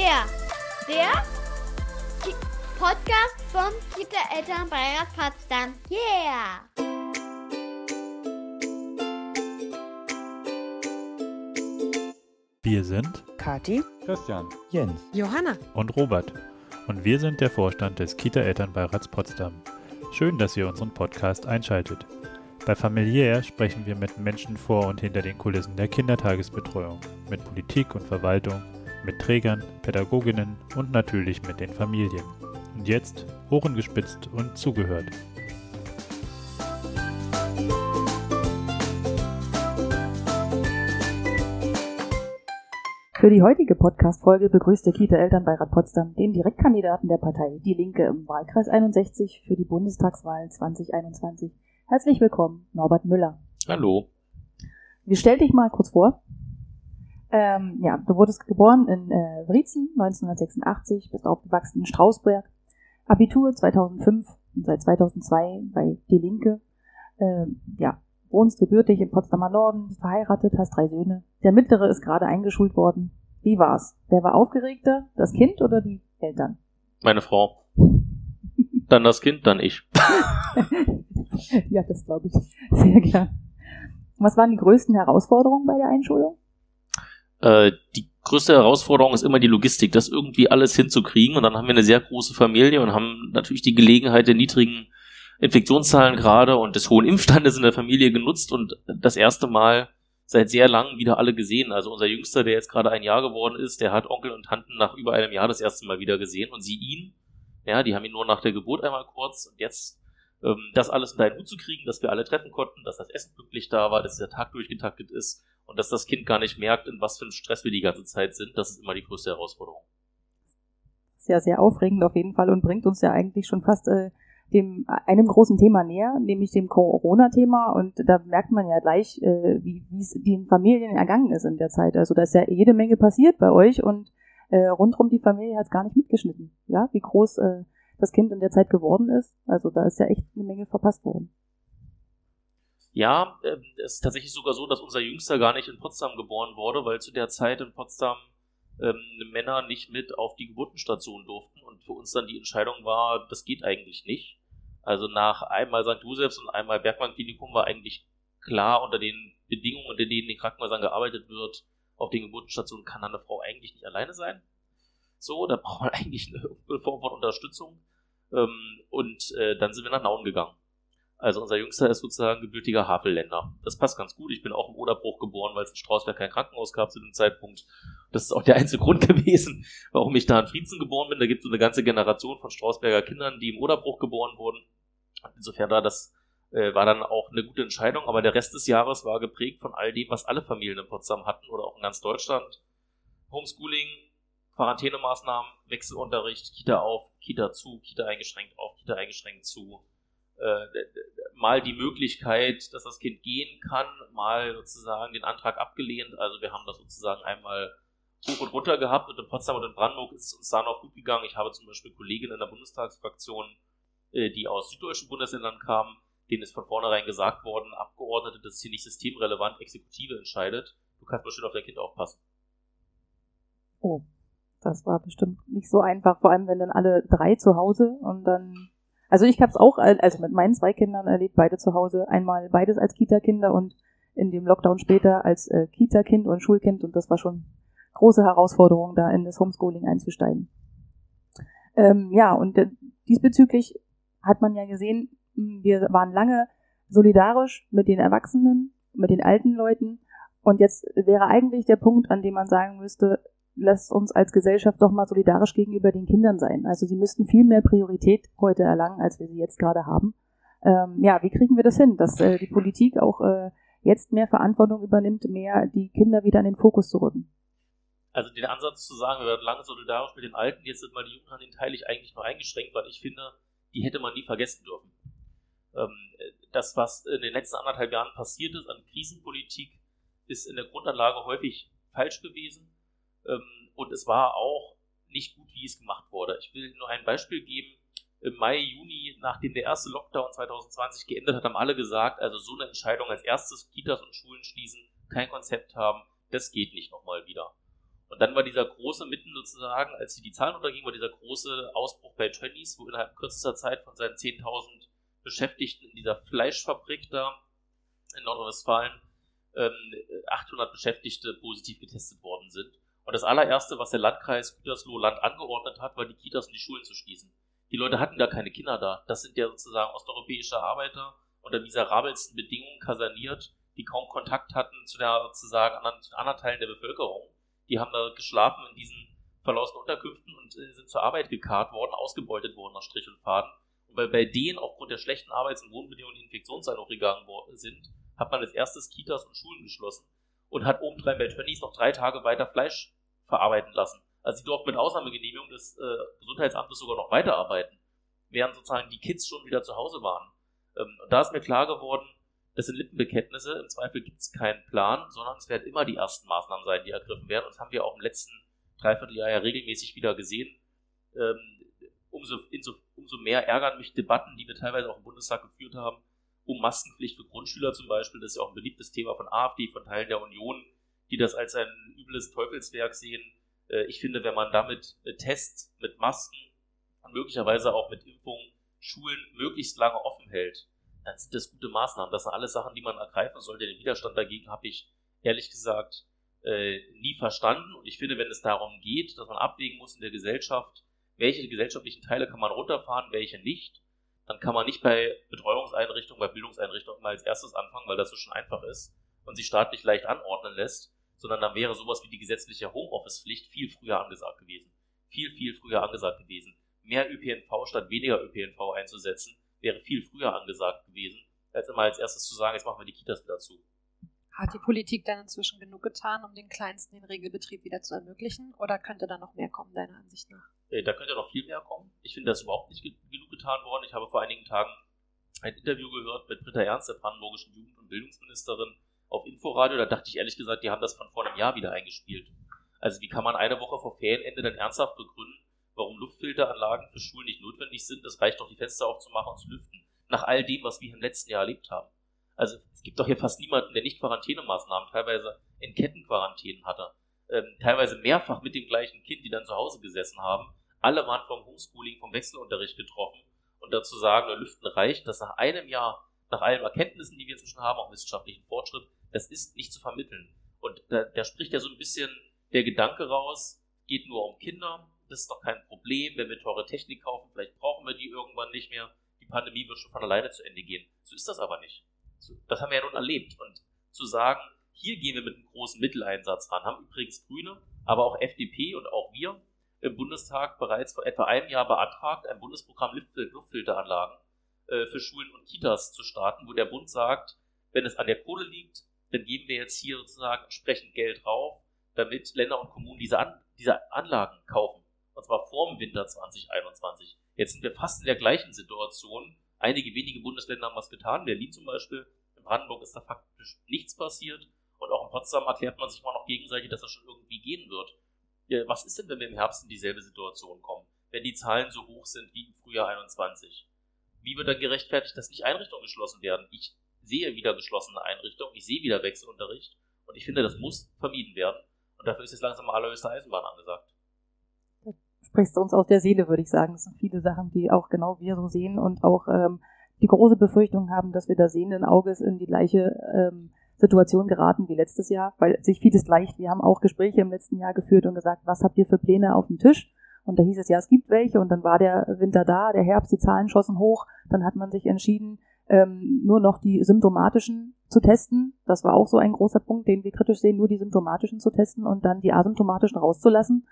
Yeah! Der Podcast vom Kita-Elternbeirat Potsdam. Yeah! Wir sind Kathi, Christian, Jens, Johanna und Robert und wir sind der Vorstand des Kita-Elternbeirats Potsdam. Schön, dass ihr unseren Podcast einschaltet. Bei Familiär sprechen wir mit Menschen vor und hinter den Kulissen der Kindertagesbetreuung, mit Politik und Verwaltung, mit Trägern, Pädagoginnen und natürlich mit den Familien. Und jetzt Ohren gespitzt und zugehört. Für die heutige Podcast-Folge begrüßt der Kita-Elternbeirat Potsdam den Direktkandidaten der Partei Die Linke im Wahlkreis 61 für die Bundestagswahl 2021. Herzlich willkommen, Norbert Müller. Hallo. Wir stell dich mal kurz vor. Du wurdest geboren in Wriezen 1986, bist aufgewachsen in Strausberg, Abitur 2005 und seit 2002 bei Die Linke. Wohnst gebürtig im Potsdamer Norden, bist verheiratet, hast 3 Söhne. Der mittlere ist gerade eingeschult worden. Wie war's? Wer war aufgeregter? Das Kind oder die Eltern? Meine Frau. Dann das Kind, dann ich. Ja, das glaube ich sehr gern. Was waren die größten Herausforderungen bei der Einschulung? Die größte Herausforderung ist immer die Logistik, das irgendwie alles hinzukriegen. Und dann haben wir eine sehr große Familie und haben natürlich die Gelegenheit der niedrigen Infektionszahlen gerade und des hohen Impfstandes in der Familie genutzt und das erste Mal seit sehr langem wieder alle gesehen. Also unser Jüngster, der jetzt gerade 1 Jahr geworden ist, der hat Onkel und Tanten nach über einem Jahr das erste Mal wieder gesehen und sie ihn. Ja, die haben ihn nur nach der Geburt einmal kurz und jetzt das alles in deinen Hut zu kriegen, dass wir alle treffen konnten, dass das Essen pünktlich da war, dass der Tag durchgetaktet ist und dass das Kind gar nicht merkt, in was für einem Stress wir die ganze Zeit sind, das ist immer die größte Herausforderung. Sehr, sehr aufregend auf jeden Fall und bringt uns ja eigentlich schon fast einem großen Thema näher, nämlich dem Corona-Thema. Und da merkt man ja gleich, wie es den Familien ergangen ist in der Zeit. Also da ist ja jede Menge passiert bei euch und rundrum die Familie hat es gar nicht mitgeschnitten. Ja, wie groß das Kind in der Zeit geworden ist. Also da ist ja echt eine Menge verpasst worden. Ja, es ist tatsächlich sogar so, dass unser Jüngster gar nicht in Potsdam geboren wurde, weil zu der Zeit in Potsdam Männer nicht mit auf die Geburtenstation durften und für uns dann die Entscheidung war, das geht eigentlich nicht. Also nach einmal St. Josephs und einmal Bergmann-Klinikum war eigentlich klar, unter den Bedingungen, unter denen in den Krankenhäusern gearbeitet wird, auf den Geburtsstationen kann eine Frau eigentlich nicht alleine sein. So, da braucht man eigentlich eine Form von Unterstützung. Dann sind wir nach Nauen gegangen. Also unser Jüngster ist sozusagen gebürtiger Havelländer. Das passt ganz gut. Ich bin auch im Oderbruch geboren, weil es in Strausberg kein Krankenhaus gab zu dem Zeitpunkt. Das ist auch der einzige Grund gewesen, warum ich da in Wriezen geboren bin. Da gibt es so eine ganze Generation von Strausberger Kindern, die im Oderbruch geboren wurden. Insofern war dann auch eine gute Entscheidung. Aber der Rest des Jahres war geprägt von all dem, was alle Familien in Potsdam hatten oder auch in ganz Deutschland. Homeschooling, Quarantänemaßnahmen, Wechselunterricht, Kita auf, Kita zu, Kita eingeschränkt auf, Kita eingeschränkt zu. Mal die Möglichkeit, dass das Kind gehen kann, mal sozusagen den Antrag abgelehnt. Also wir haben das sozusagen einmal hoch und runter gehabt und in Potsdam und in Brandenburg ist es uns da noch gut gegangen. Ich habe zum Beispiel Kolleginnen in der Bundestagsfraktion, die aus süddeutschen Bundesländern kamen, denen ist von vornherein gesagt worden, Abgeordnete, das ist hier nicht systemrelevant, Exekutive entscheidet. Du kannst bestimmt auf dein Kind aufpassen. Oh, das war bestimmt nicht so einfach, vor allem wenn dann alle 3 zu Hause und dann... Also ich habe es auch mit meinen 2 Kindern erlebt, beide zu Hause. Einmal beides als Kita-Kinder und in dem Lockdown später als Kita-Kind und Schulkind. Und das war schon große Herausforderung, da in das Homeschooling einzusteigen. Diesbezüglich hat man ja gesehen, wir waren lange solidarisch mit den Erwachsenen, mit den alten Leuten. Und jetzt wäre eigentlich der Punkt, an dem man sagen müsste, lasst uns als Gesellschaft doch mal solidarisch gegenüber den Kindern sein. Also sie müssten viel mehr Priorität heute erlangen, als wir sie jetzt gerade haben. Wie kriegen wir das hin, dass die Politik auch jetzt mehr Verantwortung übernimmt, mehr die Kinder wieder in den Fokus zu rücken? Also den Ansatz zu sagen, wir werden lange solidarisch mit den Alten, jetzt sind mal die Jungen, den teile ich eigentlich nur eingeschränkt, weil ich finde, die hätte man nie vergessen dürfen. Das, was in den letzten 1,5 Jahren passiert ist an Krisenpolitik, ist in der Grundanlage häufig falsch gewesen. Und es war auch nicht gut, wie es gemacht wurde. Ich will nur ein Beispiel geben. Im Mai, Juni, nachdem der erste Lockdown 2020 geendet hat, haben alle gesagt, also so eine Entscheidung als erstes Kitas und Schulen schließen, kein Konzept haben, das geht nicht nochmal wieder. Und Und dann war dieser große, mitten sozusagen, als die Zahlen untergingen, war dieser große Ausbruch bei Tönnies, wo innerhalb kürzester Zeit von seinen 10.000 Beschäftigten in dieser Fleischfabrik da in Nordrhein-Westfalen 800 Beschäftigte positiv getestet worden sind. Und das allererste, was der Landkreis Gütersloh-Land angeordnet hat, war, die Kitas und die Schulen zu schließen. Die Leute hatten gar keine Kinder da. Das sind ja sozusagen osteuropäische Arbeiter unter miserabelsten Bedingungen kaserniert, die kaum Kontakt hatten zu zu anderen Teilen der Bevölkerung. Die haben da geschlafen in diesen verlausenen Unterkünften und sind zur Arbeit gekarrt worden, ausgebeutet worden nach Strich und Faden. Und weil bei denen aufgrund der schlechten Arbeits- und Wohnbedingungen die Infektionseinbruch gegangen sind, hat man als erstes Kitas und Schulen geschlossen und hat obendrein bei Tönnies noch 3 Tage weiter Fleisch verarbeiten lassen. Also sie durften mit Ausnahmegenehmigung des Gesundheitsamtes sogar noch weiterarbeiten, während sozusagen die Kids schon wieder zu Hause waren. Und da ist mir klar geworden, das sind Lippenbekenntnisse, im Zweifel gibt es keinen Plan, sondern es werden immer die ersten Maßnahmen sein, die ergriffen werden. Und das haben wir auch im letzten Dreivierteljahr ja regelmäßig wieder gesehen. Umso mehr ärgern mich Debatten, die wir teilweise auch im Bundestag geführt haben, um Maskenpflicht für Grundschüler zum Beispiel. Das ist ja auch ein beliebtes Thema von AfD, von Teilen der Union, die das als ein übles Teufelswerk sehen. Ich finde, wenn man damit Tests, mit Masken und möglicherweise auch mit Impfungen Schulen möglichst lange offen hält, dann sind das gute Maßnahmen. Das sind alles Sachen, die man ergreifen sollte. Den Widerstand dagegen habe ich ehrlich gesagt nie verstanden. Und ich finde, wenn es darum geht, dass man abwägen muss in der Gesellschaft, welche gesellschaftlichen Teile kann man runterfahren, welche nicht, dann kann man nicht bei Betreuungseinrichtungen, bei Bildungseinrichtungen mal als erstes anfangen, weil das so schon einfach ist und sich staatlich leicht anordnen lässt, sondern dann wäre sowas wie die gesetzliche Homeoffice-Pflicht viel früher angesagt gewesen. Viel früher angesagt gewesen. Mehr ÖPNV statt weniger ÖPNV einzusetzen, wäre viel früher angesagt gewesen, als immer als erstes zu sagen, jetzt machen wir die Kitas wieder zu. Hat die Politik dann inzwischen genug getan, um den Kleinsten den Regelbetrieb wieder zu ermöglichen? Oder könnte da noch mehr kommen, deiner Ansicht nach? Da könnte noch viel mehr kommen. Ich finde, das ist überhaupt nicht genug getan worden. Ich habe vor einigen Tagen ein Interview gehört mit Britta Ernst, der brandenburgischen Jugend- und Bildungsministerin, auf Inforadio. Da dachte ich ehrlich gesagt, die haben das von vor einem Jahr wieder eingespielt. Also wie kann man eine Woche vor Ferienende dann ernsthaft begründen, warum Luftfilteranlagen für Schulen nicht notwendig sind? Das reicht doch, die Fenster aufzumachen und zu lüften. Nach all dem, was wir im letzten Jahr erlebt haben. Also es gibt doch hier fast niemanden, der nicht Quarantänemaßnahmen, teilweise in Kettenquarantänen hatte. Teilweise mehrfach mit dem gleichen Kind, die dann zu Hause gesessen haben. Alle waren vom Homeschooling, vom Wechselunterricht getroffen. Und dazu sagen, Lüften reicht, dass nach einem Jahr, nach allen Erkenntnissen, die wir inzwischen haben, auch wissenschaftlichen Fortschritt, das ist nicht zu vermitteln. Und da spricht ja so ein bisschen der Gedanke raus, geht nur um Kinder, das ist doch kein Problem, wenn wir teure Technik kaufen, vielleicht brauchen wir die irgendwann nicht mehr, die Pandemie wird schon von alleine zu Ende gehen. So ist das aber nicht. Das haben wir ja nun erlebt. Und zu sagen, hier gehen wir mit einem großen Mitteleinsatz ran, haben übrigens Grüne, aber auch FDP und auch wir im Bundestag bereits vor etwa einem Jahr beantragt, ein Bundesprogramm Luftfilteranlagen für Schulen und Kitas zu starten, wo der Bund sagt, wenn es an der Kohle liegt, dann geben wir jetzt hier sozusagen entsprechend Geld drauf, damit Länder und Kommunen diese Anlagen kaufen. Und zwar vor dem Winter 2021. Jetzt sind wir fast in der gleichen Situation. Einige wenige Bundesländer haben was getan. Berlin zum Beispiel, in Brandenburg ist da faktisch nichts passiert. Und auch in Potsdam erklärt man sich mal noch gegenseitig, dass das schon irgendwie gehen wird. Ja, was ist denn, wenn wir im Herbst in dieselbe Situation kommen? Wenn die Zahlen so hoch sind wie im Frühjahr 21? Wie wird dann gerechtfertigt, dass nicht Einrichtungen geschlossen werden? Ich sehe wieder geschlossene Einrichtungen, ich sehe wieder Wechselunterricht. Und ich finde, das muss vermieden werden. Und dafür ist jetzt langsam mal allerhöchste Eisenbahn angesagt. Da sprichst du uns aus der Seele, würde ich sagen. Es sind viele Sachen, die auch genau wir so sehen und auch die große Befürchtung haben, dass wir da sehenden Auges in die gleiche Situation geraten wie letztes Jahr, weil sich vieles gleicht. Wir haben auch Gespräche im letzten Jahr geführt und gesagt, was habt ihr für Pläne auf dem Tisch? Und da hieß es, ja, es gibt welche und dann war der Winter da, der Herbst, die Zahlen schossen hoch. Dann hat man sich entschieden, nur noch die symptomatischen zu testen. Das war auch so ein großer Punkt, den wir kritisch sehen, nur die symptomatischen zu testen und dann die asymptomatischen rauszulassen,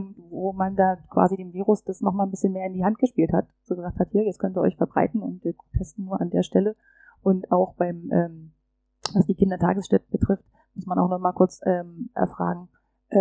wo man da quasi dem Virus das nochmal ein bisschen mehr in die Hand gespielt hat. So gesagt hat, hier, jetzt könnt ihr euch verbreiten und wir testen nur an der Stelle. Und auch beim, was die Kindertagesstätten betrifft, muss man auch nochmal kurz erfragen,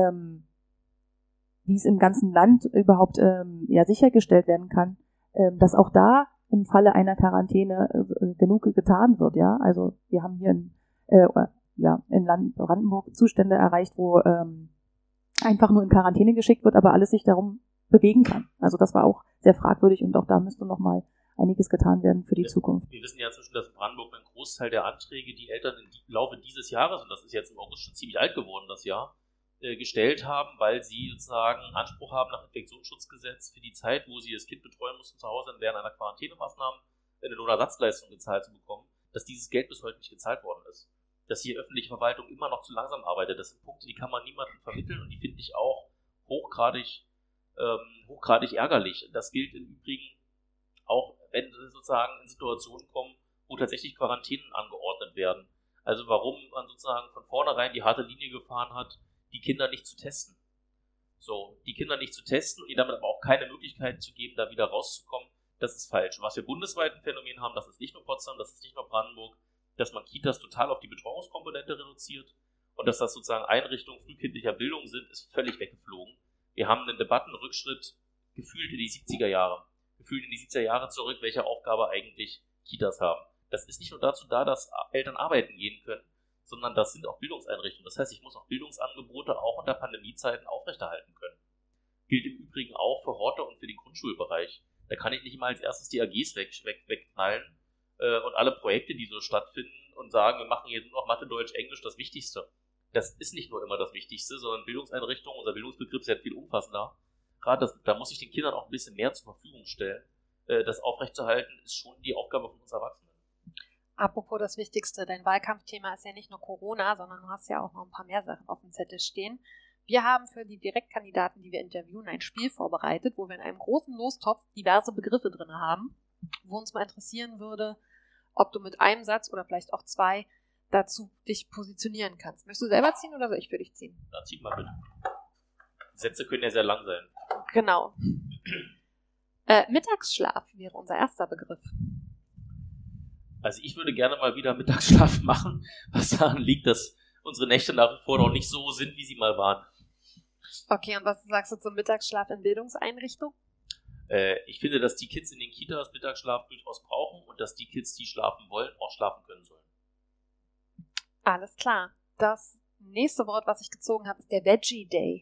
wie es im ganzen Land überhaupt sichergestellt werden kann, dass auch da im Falle einer Quarantäne genug getan wird. Ja, also wir haben hier in Land Brandenburg Zustände erreicht, wo einfach nur in Quarantäne geschickt wird, aber alles sich darum bewegen kann. Also das war auch sehr fragwürdig und auch da müsste noch mal einiges getan werden für die Zukunft. Wir wissen ja inzwischen, dass in Brandenburg ein Großteil der Anträge, die Eltern im Laufe dieses Jahres, und das ist jetzt im August schon ziemlich alt geworden, das Jahr, gestellt haben, weil sie sozusagen Anspruch haben nach Infektionsschutzgesetz für die Zeit, wo sie das Kind betreuen mussten zu Hause während einer Quarantänemaßnahme eine Lohnersatzleistung gezahlt zu bekommen, dass dieses Geld bis heute nicht gezahlt worden ist. Dass hier öffentliche Verwaltung immer noch zu langsam arbeitet. Das sind Punkte, die kann man niemandem vermitteln und die finde ich auch hochgradig ärgerlich. Das gilt im Übrigen auch, wenn sozusagen in Situationen kommen, wo tatsächlich Quarantänen angeordnet werden. Also warum man sozusagen von vornherein die harte Linie gefahren hat, die Kinder nicht zu testen. So, die Kinder nicht zu testen und ihnen damit aber auch keine Möglichkeit zu geben, da wieder rauszukommen, das ist falsch. Und was wir bundesweit ein Phänomen haben, das ist nicht nur Potsdam, das ist nicht nur Brandenburg, dass man Kitas total auf die Betreuungskomponente reduziert und dass das sozusagen Einrichtungen frühkindlicher Bildung sind, ist völlig weggeflogen. Wir haben einen Debattenrückschritt gefühlt in die 70er Jahre zurück, welche Aufgabe eigentlich Kitas haben. Das ist nicht nur dazu da, dass Eltern arbeiten gehen können, sondern das sind auch Bildungseinrichtungen. Das heißt, ich muss auch Bildungsangebote auch unter Pandemiezeiten aufrechterhalten können. Gilt im Übrigen auch für Horte und für den Grundschulbereich. Da kann ich nicht immer als erstes die AGs wegknallen und alle Projekte, die so stattfinden und sagen, wir machen hier nur noch Mathe, Deutsch, Englisch das Wichtigste. Das ist nicht nur immer das Wichtigste, sondern Bildungseinrichtungen, unser Bildungsbegriff ist ja viel umfassender. Gerade da muss ich den Kindern auch ein bisschen mehr zur Verfügung stellen. Das aufrechtzuerhalten ist schon die Aufgabe von uns Erwachsenen. Apropos das Wichtigste, dein Wahlkampfthema ist ja nicht nur Corona, sondern du hast ja auch noch ein paar mehr Sachen auf dem Zettel stehen. Wir haben für die Direktkandidaten, die wir interviewen, ein Spiel vorbereitet, wo wir in einem großen Lostopf diverse Begriffe drin haben, wo uns mal interessieren würde, ob du mit einem Satz oder vielleicht auch zwei dazu dich positionieren kannst. Möchtest du selber ziehen oder soll ich für dich ziehen? Na, zieh mal bitte. Die Sätze können ja sehr lang sein. Genau. Mittagsschlaf wäre unser erster Begriff. Also ich würde gerne mal wieder Mittagsschlaf machen, was daran liegt, dass unsere Nächte nach wie vor noch nicht so sind, wie sie mal waren. Okay, und was sagst du zum Mittagsschlaf in Bildungseinrichtungen? Ich finde, dass die Kids in den Kitas Mittagsschlaf durchaus brauchen und dass die Kids, die schlafen wollen, auch schlafen können sollen. Alles klar. Das nächste Wort, was ich gezogen habe, ist der Veggie Day.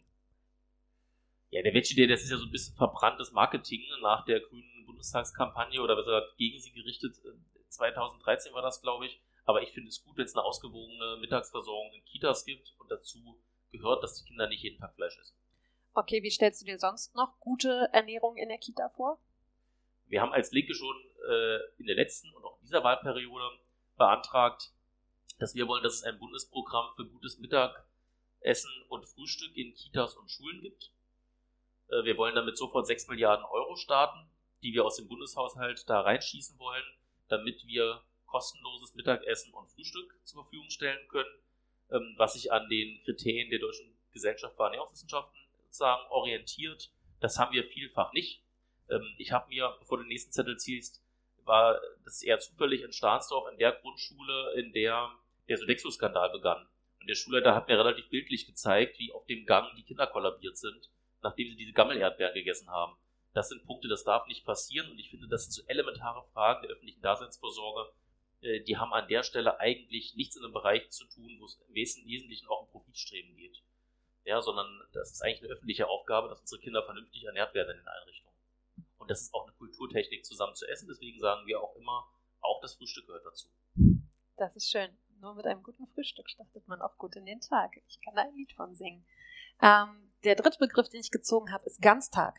Ja, der Veggie Day, das ist ja so ein bisschen verbranntes Marketing nach der grünen Bundestagskampagne oder besser gesagt gegen sie gerichtet. 2013 war das, glaube ich. Aber ich finde es gut, wenn es eine ausgewogene Mittagsversorgung in Kitas gibt und dazu gehört, dass die Kinder nicht jeden Tag Fleisch essen. Okay, wie stellst du dir sonst noch gute Ernährung in der Kita vor? Wir haben als Linke schon in der letzten und auch in dieser Wahlperiode beantragt, dass wir wollen, dass es ein Bundesprogramm für gutes Mittagessen und Frühstück in Kitas und Schulen gibt. Wir wollen damit sofort 6 Milliarden Euro starten, die wir aus dem Bundeshaushalt da reinschießen wollen, damit wir kostenloses Mittagessen und Frühstück zur Verfügung stellen können, was sich an den Kriterien der Deutschen Gesellschaft für Ernährungswissenschaften sozusagen orientiert. Das haben wir vielfach nicht. Ich habe mir, bevor du den nächsten Zettel ziehst, war das eher zufällig in Stahnsdorf in der Grundschule, in der der Sodexo-Skandal begann. Und der Schulleiter hat mir relativ bildlich gezeigt, wie auf dem Gang die Kinder kollabiert sind, nachdem sie diese Gammelerdbeeren gegessen haben. Das sind Punkte, das darf nicht passieren und ich finde, das sind so elementare Fragen der öffentlichen Daseinsvorsorge, die haben an der Stelle eigentlich nichts in einem Bereich zu tun, wo es im Wesentlichen auch um Profitstreben geht. Ja, sondern das ist eigentlich eine öffentliche Aufgabe, dass unsere Kinder vernünftig ernährt werden in den Einrichtungen. Und das ist auch eine Kulturtechnik, zusammen zu essen, deswegen sagen wir auch immer, auch das Frühstück gehört dazu. Das ist schön. Nur mit einem guten Frühstück startet man auch gut in den Tag. Ich kann da ein Lied von singen. Der dritte Begriff, den ich gezogen habe, ist Ganztag.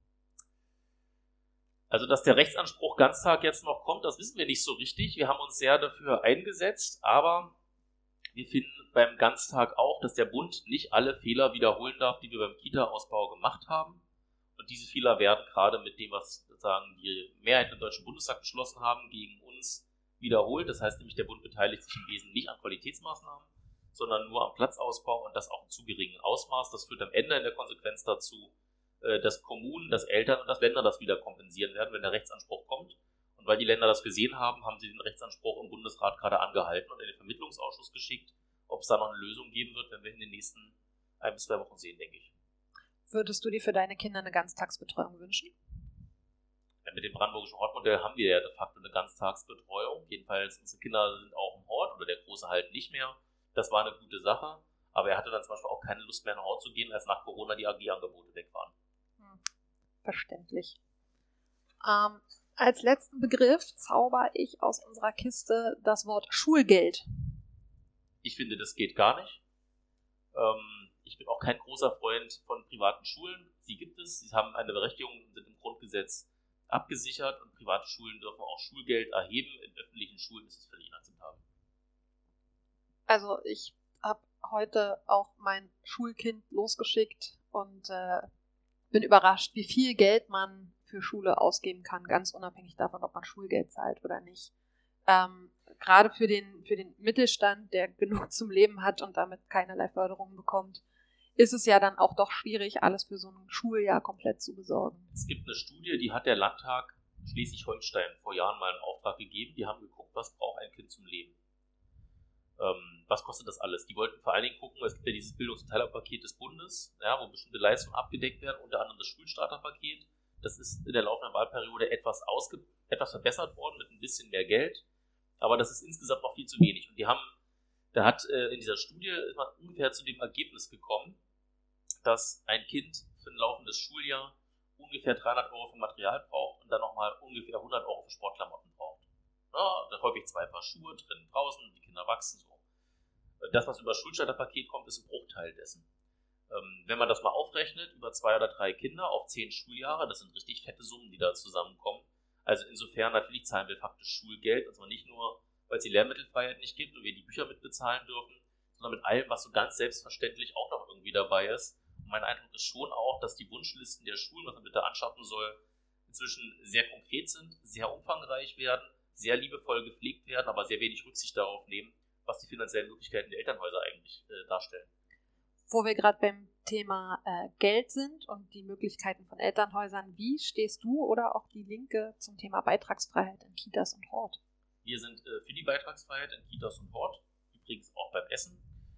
Also, dass der Rechtsanspruch Ganztag jetzt noch kommt, das wissen wir nicht so richtig. Wir haben uns sehr dafür eingesetzt, aber wir finden beim Ganztag auch, dass der Bund nicht alle Fehler wiederholen darf, die wir beim Kita-Ausbau gemacht haben. Und diese Fehler werden gerade mit dem, was sozusagen die Mehrheit im Deutschen Bundestag beschlossen haben, gegen uns wiederholt. Das heißt nämlich, der Bund beteiligt sich im Wesentlichen nicht an Qualitätsmaßnahmen, sondern nur am Platzausbau und das auch im zu geringen Ausmaß. Das führt am Ende in der Konsequenz dazu, dass Kommunen, dass Eltern und dass Länder das wieder kompensieren werden, wenn der Rechtsanspruch kommt. Und weil die Länder das gesehen haben, haben sie den Rechtsanspruch im Bundesrat gerade angehalten und in den Vermittlungsausschuss geschickt, ob es da noch eine Lösung geben wird, wenn wir in den nächsten 1 bis 2 Wochen sehen, denke ich. Würdest du dir für deine Kinder eine Ganztagsbetreuung wünschen? Mit dem brandenburgischen Hortmodell haben wir ja de facto eine Ganztagsbetreuung. Jedenfalls, unsere Kinder sind auch im Hort oder der Große halt nicht mehr. Das war eine gute Sache. Aber er hatte dann zum Beispiel auch keine Lust mehr in den Hort zu gehen, als nach Corona die AG-Angebote weg waren. Verständlich. Als letzten Begriff zauber ich aus unserer Kiste das Wort Schulgeld. Ich finde, das geht gar nicht. Ich bin auch kein großer Freund von privaten Schulen. Sie gibt es, sie haben eine Berechtigung, sind im Grundgesetz abgesichert und private Schulen dürfen auch Schulgeld erheben. In öffentlichen Schulen ist es völlig inakzeptabel. Also ich habe heute auch mein Schulkind losgeschickt und bin überrascht, wie viel Geld man für Schule ausgeben kann, ganz unabhängig davon, ob man Schulgeld zahlt oder nicht. Gerade für den Mittelstand, der genug zum Leben hat und damit keinerlei Förderung bekommt, ist es ja dann auch doch schwierig, alles für so ein Schuljahr komplett zu besorgen. Es gibt eine Studie, die hat der Landtag Schleswig-Holstein vor Jahren mal in Auftrag gegeben. Die haben geguckt, was braucht ein Kind zum Leben. Was kostet das alles? Die wollten vor allen Dingen gucken, es gibt ja dieses Bildungs- und Teilerpaket des Bundes, ja, wo bestimmte Leistungen abgedeckt werden, unter anderem das Schulstarterpaket. Das ist in der laufenden Wahlperiode etwas verbessert worden mit ein bisschen mehr Geld, aber das ist insgesamt noch viel zu wenig. Und in dieser Studie ist man ungefähr zu dem Ergebnis gekommen, dass ein Kind für ein laufendes Schuljahr ungefähr 300 Euro für Material braucht und dann nochmal ungefähr 100 Euro für Sportklamotten braucht. Ja, da häufig 2 Paar Schuhe, drinnen, draußen, die Kinder wachsen so. Das, was über das Schulstarterpaket kommt, ist ein Bruchteil dessen. Wenn man das mal aufrechnet, über 2 oder 3 Kinder auf 10 Schuljahre, das sind richtig fette Summen, die da zusammenkommen. Also insofern, natürlich zahlen wir faktisch Schulgeld, also nicht nur, weil es die Lehrmittelfreiheit nicht gibt und wir die Bücher mitbezahlen dürfen, sondern mit allem, was so ganz selbstverständlich auch noch irgendwie dabei ist. Und mein Eindruck ist schon auch, dass die Wunschlisten der Schulen, was man bitte anschaffen soll, inzwischen sehr konkret sind, sehr umfangreich werden, sehr liebevoll gepflegt werden, aber sehr wenig Rücksicht darauf nehmen, was die finanziellen Möglichkeiten der Elternhäuser eigentlich darstellen. Wo wir gerade beim Thema Geld sind und die Möglichkeiten von Elternhäusern, wie stehst du oder auch die Linke zum Thema Beitragsfreiheit in Kitas und Hort? Wir sind für die Beitragsfreiheit in Kitas und Hort, übrigens auch beim Essen.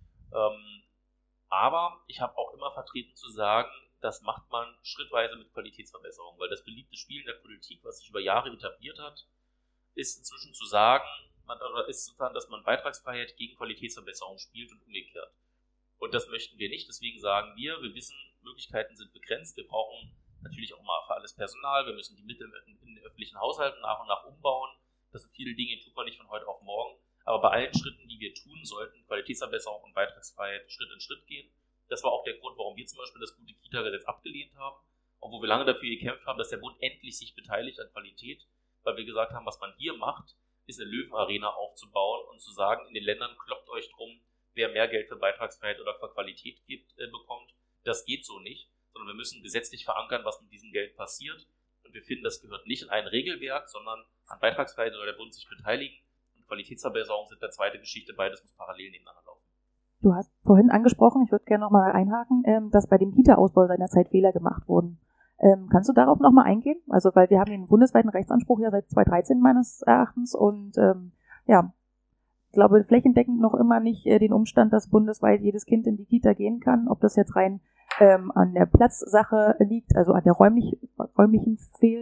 Aber ich habe auch immer vertreten zu sagen, das macht man schrittweise mit Qualitätsverbesserung, weil das beliebte Spiel in der Politik, was sich über Jahre etabliert hat, ist inzwischen zu sagen, dass man Beitragsfreiheit gegen Qualitätsverbesserung spielt und umgekehrt. Und das möchten wir nicht, deswegen sagen wir wissen, Möglichkeiten sind begrenzt, wir brauchen natürlich auch mal für alles Personal, wir müssen die Mittel in den öffentlichen Haushalten nach und nach umbauen, das sind viele Dinge, die tut man nicht von heute auf morgen, aber bei allen Schritten, die wir tun, sollten Qualitätsverbesserung und Beitragsfreiheit Schritt in Schritt gehen. Das war auch der Grund, warum wir zum Beispiel das gute Kita-Gesetz abgelehnt haben, und wo wir lange dafür gekämpft haben, dass der Bund endlich sich beteiligt an Qualität, weil wir gesagt haben, was man hier macht, ist eine Löwenarena aufzubauen und zu sagen, in den Ländern kloppt euch drum, wer mehr Geld für Beitragsfreiheit oder für Qualität bekommt. Das geht so nicht, sondern wir müssen gesetzlich verankern, was mit diesem Geld passiert. Und wir finden, das gehört nicht in ein Regelwerk, sondern an Beitragsfreiheit soll der Bund sich beteiligen. Und Qualitätsverbesserung sind eine zweite Geschichte, beides muss parallel nebeneinander laufen. Du hast vorhin angesprochen, ich würde gerne nochmal einhaken, dass bei dem Kita-Ausbau seinerzeit Fehler gemacht wurden. Kannst du darauf nochmal eingehen? Also, weil wir haben den bundesweiten Rechtsanspruch ja seit 2013 meines Erachtens und ich glaube flächendeckend noch immer nicht den Umstand, dass bundesweit jedes Kind in die Kita gehen kann. Ob das jetzt rein an der Platzsache liegt, also an der räumlichen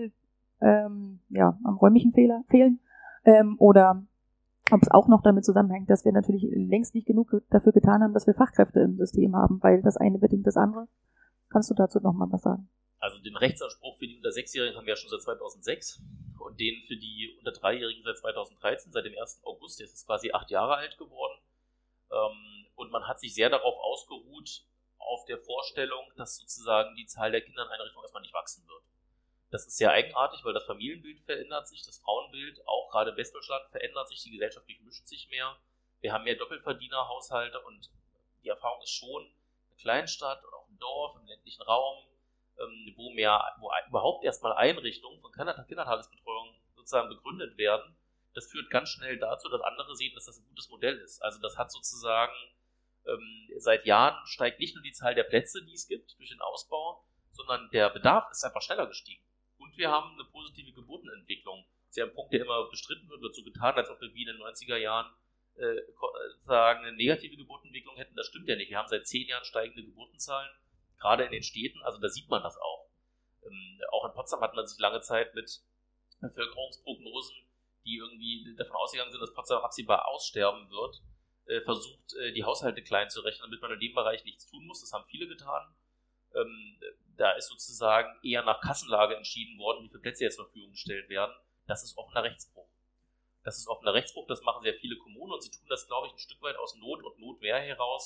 Fehlen oder ob es auch noch damit zusammenhängt, dass wir natürlich längst nicht genug dafür getan haben, dass wir Fachkräfte im System haben, weil das eine bedingt das andere. Kannst du dazu nochmal was sagen? Also den Rechtsanspruch für die unter 6-Jährigen haben wir ja schon seit 2006 und den für die unter 3-Jährigen seit 2013, seit dem 1. August, der ist quasi 8 Jahre alt geworden. Und man hat sich sehr darauf ausgeruht, auf der Vorstellung, dass sozusagen die Zahl der Kinder in Einrichtungen erstmal nicht wachsen wird. Das ist sehr eigenartig, weil das Familienbild verändert sich, das Frauenbild, auch gerade in Westdeutschland verändert sich, die Gesellschaft durchmischt sich mehr. Wir haben mehr Doppelverdienerhaushalte und die Erfahrung ist schon, eine Kleinstadt oder auch ein Dorf im ländlichen Raum, wo überhaupt erstmal Einrichtungen von Kindertagesbetreuung sozusagen begründet werden, das führt ganz schnell dazu, dass andere sehen, dass das ein gutes Modell ist. Also das hat sozusagen seit Jahren steigt nicht nur die Zahl der Plätze, die es gibt durch den Ausbau, sondern der Bedarf ist einfach schneller gestiegen. Und wir haben eine positive Geburtenentwicklung. Das ist ja ein Punkt, der immer bestritten wird so getan, als ob wir wie in den 90er Jahren sagen, eine negative Geburtenentwicklung hätten. Das stimmt ja nicht. Wir haben seit 10 Jahren steigende Geburtenzahlen, gerade in den Städten, also da sieht man das auch. Auch in Potsdam hat man sich lange Zeit mit Bevölkerungsprognosen, die irgendwie davon ausgegangen sind, dass Potsdam absehbar aussterben wird, versucht, die Haushalte klein zu rechnen, damit man in dem Bereich nichts tun muss. Das haben viele getan. Da ist sozusagen eher nach Kassenlage entschieden worden, wie viele Plätze jetzt zur Verfügung gestellt werden. Das ist offener Rechtsbruch. Das machen sehr viele Kommunen und sie tun das, glaube ich, ein Stück weit aus Not und Notwehr heraus,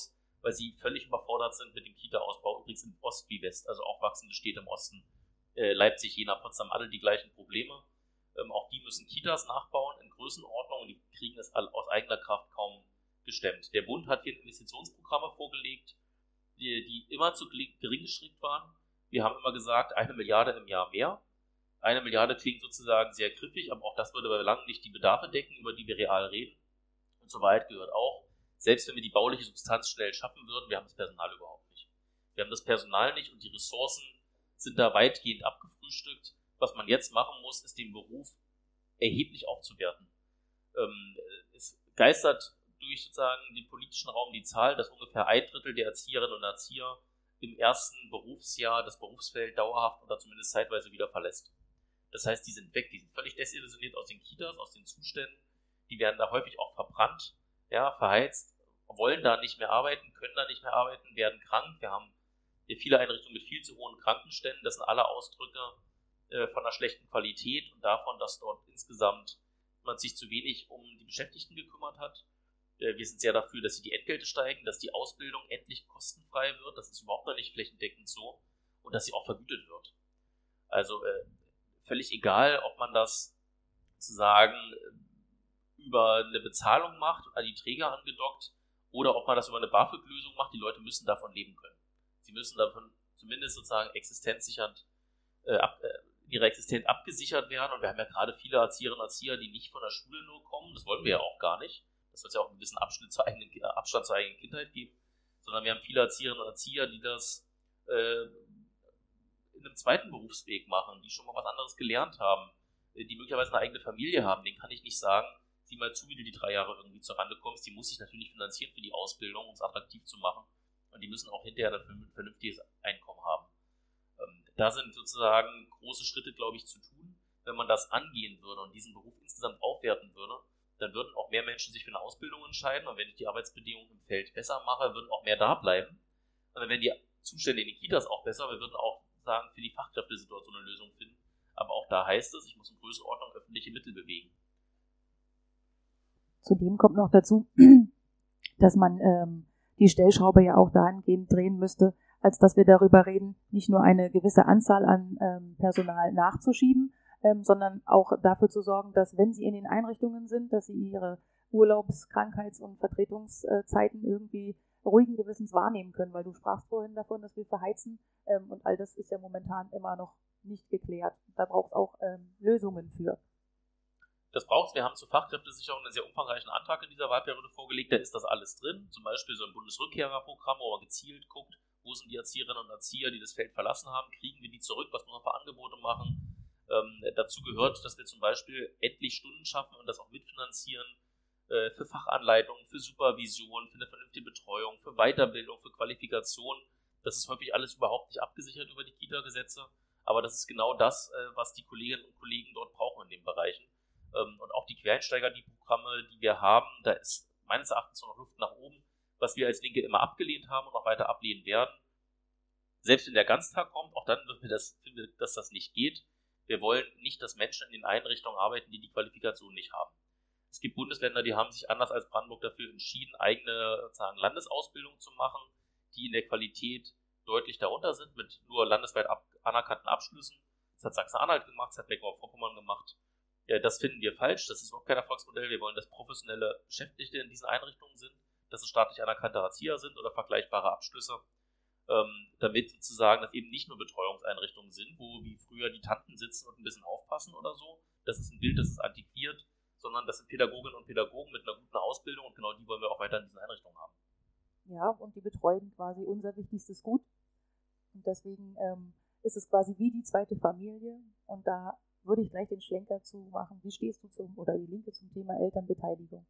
weil sie völlig überfordert sind mit dem Kita-Ausbau, übrigens im Ost wie West, also auch wachsende Städte im Osten, Leipzig, Jena, Potsdam, alle die gleichen Probleme. Auch die müssen Kitas nachbauen in Größenordnung und die kriegen es aus eigener Kraft kaum gestemmt. Der Bund hat hier Investitionsprogramme vorgelegt, die immer zu gering gestrickt waren. Wir haben immer gesagt, 1 Milliarde im Jahr mehr. 1 Milliarde klingt sozusagen sehr griffig, aber auch das würde bei langem nicht die Bedarfe decken, über die wir real reden. Und so weit gehört auch, selbst wenn wir die bauliche Substanz schnell schaffen würden, wir haben das Personal überhaupt nicht. Wir haben das Personal nicht und die Ressourcen sind da weitgehend abgefrühstückt. Was man jetzt machen muss, ist den Beruf erheblich aufzuwerten. Es geistert durch sozusagen den politischen Raum die Zahl, dass ungefähr 1/3 der Erzieherinnen und Erzieher im ersten Berufsjahr das Berufsfeld dauerhaft oder zumindest zeitweise wieder verlässt. Das heißt, die sind weg, die sind völlig desillusioniert aus den Kitas, aus den Zuständen, die werden da häufig auch verbrannt, ja, verheizt, wollen da nicht mehr arbeiten, können da nicht mehr arbeiten, werden krank. Wir haben hier viele Einrichtungen mit viel zu hohen Krankenständen, das sind alle Ausdrücke von einer schlechten Qualität und davon, dass dort insgesamt man sich zu wenig um die Beschäftigten gekümmert hat. Wir sind sehr dafür, dass die Entgelte steigen, dass die Ausbildung endlich kostenfrei wird, das ist überhaupt noch nicht flächendeckend so, und dass sie auch vergütet wird. Also völlig egal, ob man das sozusagen über eine Bezahlung macht und an die Träger angedockt oder ob man das über eine BAföG-Lösung macht, die Leute müssen davon leben können. Sie müssen davon zumindest sozusagen existenzsichernd ihre Existenz abgesichert werden und wir haben ja gerade viele Erzieherinnen und Erzieher, die nicht von der Schule nur kommen, das wollen wir ja auch gar nicht, das soll es ja auch einen gewissen Abstand zur eigenen Kindheit geben, sondern wir haben viele Erzieherinnen und Erzieher, die das in einem zweiten Berufsweg machen, die schon mal was anderes gelernt haben, die möglicherweise eine eigene Familie haben, denen kann ich nicht sagen, sieh mal zu, wie du die 3 Jahre irgendwie zur Rande kommst, die muss sich natürlich finanzieren für die Ausbildung, um es attraktiv zu machen und die müssen auch hinterher dafür ein vernünftiges Einkommen haben. Da sind sozusagen große Schritte, glaube ich, zu tun. Wenn man das angehen würde und diesen Beruf insgesamt aufwerten würde, dann würden auch mehr Menschen sich für eine Ausbildung entscheiden und wenn ich die Arbeitsbedingungen im Feld besser mache, würden auch mehr da bleiben. Und dann wären die Zustände in den Kitas auch besser. Wir würden auch sagen, für die Fachkräftesituation eine Lösung finden. Aber auch da heißt es, ich muss in Größenordnung öffentliche Mittel bewegen. Zudem kommt noch dazu, dass man die Stellschraube ja auch dahingehend drehen müsste, als dass wir darüber reden, nicht nur eine gewisse Anzahl an Personal nachzuschieben, sondern auch dafür zu sorgen, dass, wenn sie in den Einrichtungen sind, dass sie ihre Urlaubs-, Krankheits- und Vertretungszeiten irgendwie ruhigen Gewissens wahrnehmen können, weil du sprachst vorhin davon, dass wir verheizen und all das ist ja momentan immer noch nicht geklärt. Da braucht es auch Lösungen für. Das braucht es. Wir haben zur Fachkräftesicherung einen sehr umfangreichen Antrag in dieser Wahlperiode vorgelegt. Da ist das alles drin. Zum Beispiel so ein Bundesrückkehrerprogramm, wo man gezielt guckt, wo sind die Erzieherinnen und Erzieher, die das Feld verlassen haben, kriegen wir die zurück, was muss man für Angebote machen. Dazu gehört, dass wir zum Beispiel endlich Stunden schaffen und das auch mitfinanzieren für Fachanleitungen, für Supervision, für eine vernünftige Betreuung, für Weiterbildung, für Qualifikation. Das ist häufig alles überhaupt nicht abgesichert über die Kita-Gesetze, aber das ist genau das, was die Kolleginnen und Kollegen dort brauchen in den Bereichen. Und auch die Quereinsteiger, die Programme, die wir haben, da ist meines Erachtens noch Luft nach oben, was wir als Linke immer abgelehnt haben und auch weiter ablehnen werden. Selbst wenn der Ganztag kommt, auch dann finden wir, dass das nicht geht. Wir wollen nicht, dass Menschen in den Einrichtungen arbeiten, die die Qualifikation nicht haben. Es gibt Bundesländer, die haben sich anders als Brandenburg dafür entschieden, eigene sozusagen Landesausbildung zu machen, die in der Qualität deutlich darunter sind, mit nur landesweit anerkannten Abschlüssen. Das hat Sachsen-Anhalt gemacht, das hat Mecklenburg-Vorpommern gemacht. Ja, das finden wir falsch, das ist überhaupt kein Erfolgsmodell. Wir wollen, dass professionelle Beschäftigte in diesen Einrichtungen sind, dass es staatlich anerkannte Erzieher sind oder vergleichbare Abschlüsse, damit sozusagen das eben nicht nur Betreuungseinrichtungen sind, wo wie früher die Tanten sitzen und ein bisschen aufpassen oder so. Das ist ein Bild, das ist antiquiert, sondern das sind Pädagoginnen und Pädagogen mit einer guten Ausbildung und genau die wollen wir auch weiter in diesen Einrichtungen haben. Ja, und die betreuen quasi unser wichtigstes Gut. Und deswegen ist es quasi wie die zweite Familie. Und da würde ich gleich den Schlenker zu machen. Wie stehst du oder die Linke zum Thema Elternbeteiligung?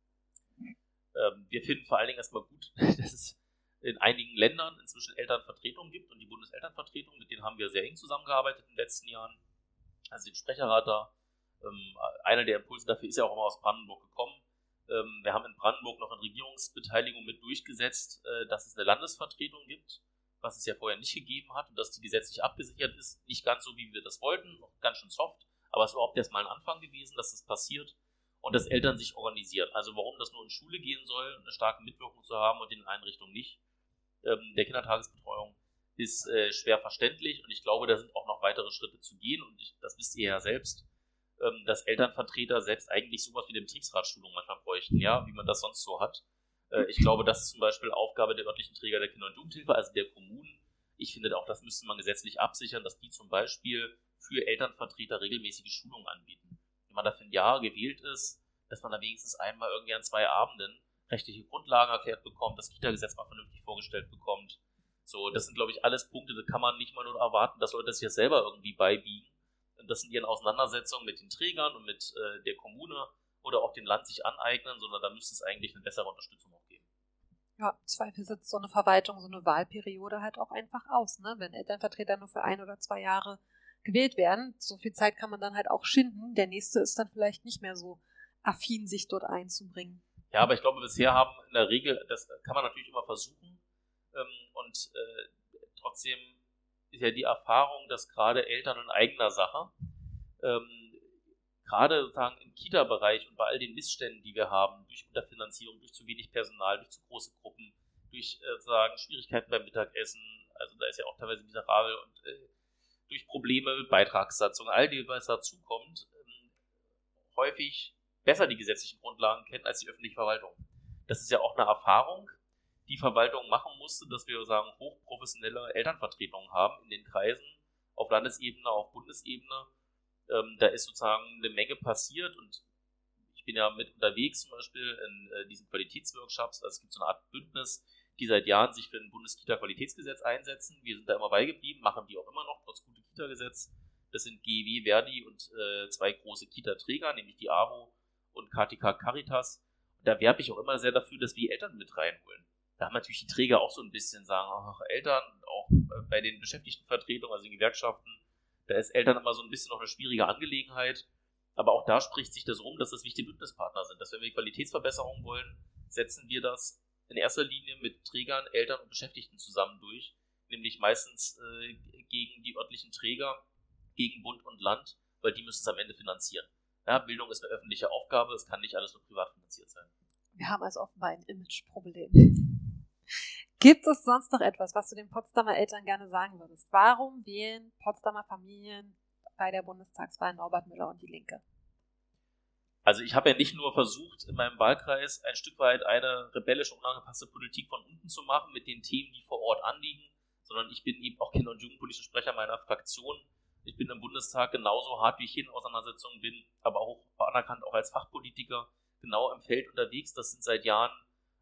Wir finden vor allen Dingen erstmal gut, dass es in einigen Ländern inzwischen Elternvertretungen gibt und die Bundeselternvertretung, mit denen haben wir sehr eng zusammengearbeitet in den letzten Jahren. Also den Sprecherrat da. Einer der Impulse dafür ist ja auch immer aus Brandenburg gekommen. Wir haben in Brandenburg noch eine Regierungsbeteiligung mit durchgesetzt, dass es eine Landesvertretung gibt, was es ja vorher nicht gegeben hat und dass die gesetzlich abgesichert ist. Nicht ganz so, wie wir das wollten, noch ganz schön soft, aber es ist überhaupt erst mal ein Anfang gewesen, dass das passiert. und dass Eltern sich organisieren. Also warum das nur in Schule gehen soll, eine starke Mitwirkung zu haben und in Einrichtungen nicht, der Kindertagesbetreuung, ist schwer verständlich, und ich glaube, da sind auch noch weitere Schritte zu gehen, und das wisst ihr ja selbst, dass Elternvertreter selbst eigentlich sowas wie eine Betriebsratschulung manchmal bräuchten, ja, wie man das sonst so hat. Ich glaube, das ist zum Beispiel Aufgabe der örtlichen Träger der Kinder- und Jugendhilfe, also der Kommunen. Ich finde auch, das müsste man gesetzlich absichern, dass die zum Beispiel für Elternvertreter regelmäßige Schulungen anbieten. Wenn man dafür ein Jahr gewählt ist, dass man da wenigstens einmal irgendwie an 2 Abenden rechtliche Grundlagen erklärt bekommt, das Kita-Gesetz mal vernünftig vorgestellt bekommt. So, das sind, glaube ich, alles Punkte, da kann man nicht mal nur erwarten, dass Leute sich das selber irgendwie beibiegen. Und das in ihren Auseinandersetzungen mit den Trägern und mit der Kommune oder auch dem Land sich aneignen, sondern da müsste es eigentlich eine bessere Unterstützung auch geben. Ja, im Zweifel sitzt so eine Verwaltung, so eine Wahlperiode halt auch einfach aus, ne? Wenn Elternvertreter nur für 1 oder 2 Jahre gewählt werden, so viel Zeit kann man dann halt auch schinden. Der nächste ist dann vielleicht nicht mehr so affin, sich dort einzubringen. Ja, aber ich glaube, bisher haben in der Regel, das kann man natürlich immer versuchen, und trotzdem ist ja die Erfahrung, dass gerade Eltern in eigener Sache, gerade sozusagen im Kita-Bereich und bei all den Missständen, die wir haben, durch Unterfinanzierung, durch zu wenig Personal, durch zu große Gruppen, durch sozusagen Schwierigkeiten beim Mittagessen, also da ist ja auch teilweise miserabel, und durch Probleme mit Beitragssatzungen, all die, was dazukommt, häufig besser die gesetzlichen Grundlagen kennen als die öffentliche Verwaltung. Das ist ja auch eine Erfahrung, die Verwaltung machen musste, dass wir sagen, hochprofessionelle Elternvertretungen haben in den Kreisen, auf Landesebene, auf Bundesebene. Da ist sozusagen eine Menge passiert, und ich bin ja mit unterwegs zum Beispiel in diesen Qualitätsworkshops. Also es gibt so eine Art Bündnis, die seit Jahren sich für ein Bundeskita-Qualitätsgesetz einsetzen. Wir sind da immer beigeblieben, machen die auch immer noch, trotz gute Kita-Gesetz. Das sind GEW, Verdi und 2 große Kita-Träger, nämlich die AWO und KTK Caritas. Und da werbe ich auch immer sehr dafür, dass wir Eltern mit reinholen. Da haben natürlich die Träger auch so ein bisschen sagen, ach, Eltern, auch bei den Beschäftigtenvertretungen, also den Gewerkschaften, da ist Eltern immer so ein bisschen noch eine schwierige Angelegenheit. Aber auch da spricht sich das rum, dass das wichtige Bündnispartner sind. Dass wenn wir Qualitätsverbesserungen wollen, setzen wir das in erster Linie mit Trägern, Eltern und Beschäftigten zusammen durch. Nämlich meistens gegen die örtlichen Träger, gegen Bund und Land, weil die müssen es am Ende finanzieren. Ja, Bildung ist eine öffentliche Aufgabe, es kann nicht alles nur privat finanziert sein. Wir haben also offenbar ein Imageproblem. Gibt es sonst noch etwas, was du den Potsdamer Eltern gerne sagen würdest? Warum wählen Potsdamer Familien bei der Bundestagswahl Norbert Müller und die Linke? Also ich habe ja nicht nur versucht, in meinem Wahlkreis ein Stück weit eine rebellische, unangepasste Politik von unten zu machen mit den Themen, die vor Ort anliegen, sondern ich bin eben auch Kinder- und Jugendpolitischer Sprecher meiner Fraktion. Ich bin im Bundestag genauso hart, wie ich hier in Auseinandersetzungen bin, aber auch anerkannt auch als Fachpolitiker genau im Feld unterwegs. Das sind seit Jahren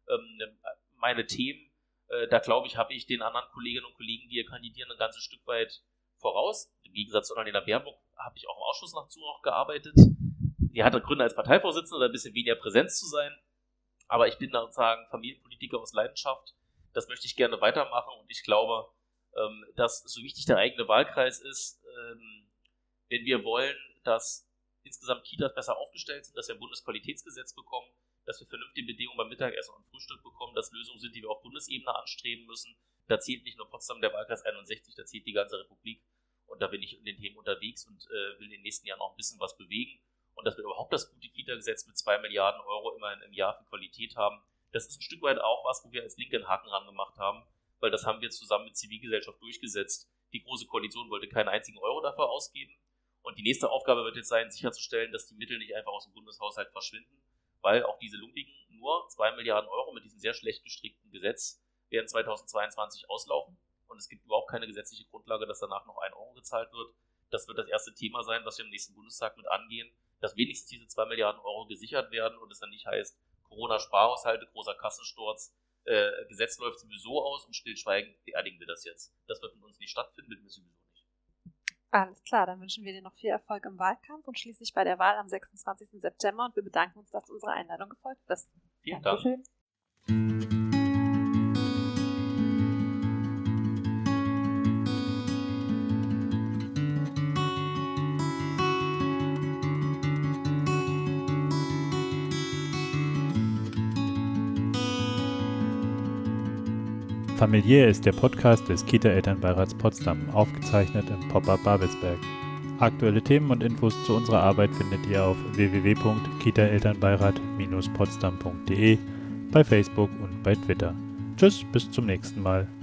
meine Themen. Da glaube ich, habe ich den anderen Kolleginnen und Kollegen, die hier kandidieren, ein ganzes Stück weit voraus. Im Gegensatz zu Annalena Baerbock habe ich auch im Ausschuss dazu noch gearbeitet. Die hatte Gründe als Parteivorsitzende, ein bisschen weniger Präsenz zu sein. Aber ich bin da sozusagen Familienpolitiker aus Leidenschaft. Das möchte ich gerne weitermachen, und ich glaube, dass so wichtig der eigene Wahlkreis ist, wenn wir wollen, dass insgesamt Kitas besser aufgestellt sind, dass wir ein Bundesqualitätsgesetz bekommen, dass wir vernünftige Bedingungen beim Mittagessen und Frühstück bekommen, dass Lösungen sind, die wir auf Bundesebene anstreben müssen. Da zählt nicht nur Potsdam, der Wahlkreis 61, da zählt die ganze Republik. Und da bin ich in den Themen unterwegs und will in den nächsten Jahren noch ein bisschen was bewegen. Und dass wir überhaupt das gute Kita-Gesetz mit 2 Milliarden Euro immerhin im Jahr für Qualität haben, das ist ein Stück weit auch was, wo wir als Linke einen Haken ran gemacht haben, weil das haben wir zusammen mit Zivilgesellschaft durchgesetzt. Die Große Koalition wollte keinen einzigen Euro dafür ausgeben. Und die nächste Aufgabe wird jetzt sein, sicherzustellen, dass die Mittel nicht einfach aus dem Bundeshaushalt verschwinden, weil auch diese lumpigen, nur 2 Milliarden Euro mit diesem sehr schlecht gestrickten Gesetz werden 2022 auslaufen. Und es gibt überhaupt keine gesetzliche Grundlage, dass danach noch 1 Euro gezahlt wird. Das wird das erste Thema sein, was wir im nächsten Bundestag mit angehen, dass wenigstens diese 2 Milliarden Euro gesichert werden und es dann nicht heißt, Corona-Sparhaushalte, großer Kassensturz, Gesetz läuft sowieso aus und stillschweigend beerdigen wir das jetzt. Das wird mit uns nicht stattfinden, wird wir sowieso nicht. Alles klar, dann wünschen wir dir noch viel Erfolg im Wahlkampf und schließlich bei der Wahl am 26. September, und wir bedanken uns, dass du unserer Einladung gefolgt bist. Vielen Dank. Dankeschön. Familiär ist der Podcast des Kita-Elternbeirats Potsdam, aufgezeichnet im Pop-Up Babelsberg. Aktuelle Themen und Infos zu unserer Arbeit findet ihr auf www.kitaelternbeirat-potsdam.de, bei Facebook und bei Twitter. Tschüss, bis zum nächsten Mal.